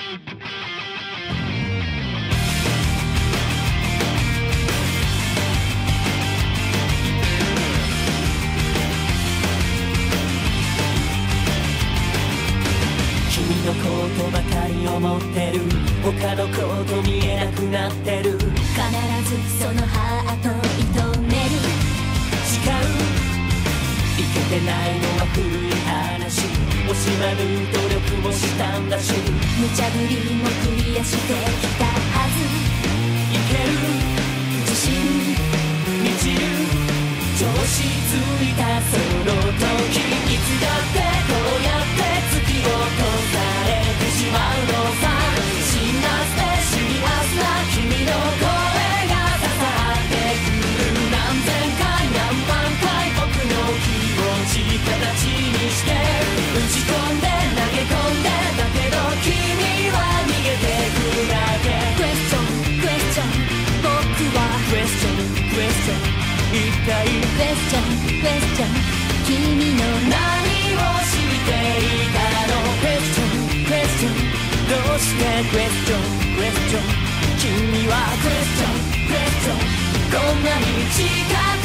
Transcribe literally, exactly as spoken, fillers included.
君のことばかり思ってる、他のこと見えなくなってる。 必ずそのハート射止める。 誓う、いけてないのは古い話、惜しまぬ努力もしたんだし、 無茶ぶりもクリアしてきたはず。 いける、自信満ちる、調子ついたその時、いつだってこうやって突き落とされてしまうのさ。辛辣でシリアスな君の声が刺さってくる。何千回何万回僕の気持ち形にして打ち込んで投げ込んで、だけど君は逃げてくだけ。 クエスチョンクエスチョン、僕はクエスチョンクエスチョン、一体クエスチョンクエスチョン、君の何を知っていたの。クエスチョンクエスチョン、どうしてクエスチョンクエスチョン、君はクエスチョンクエスチョン、こんなに近く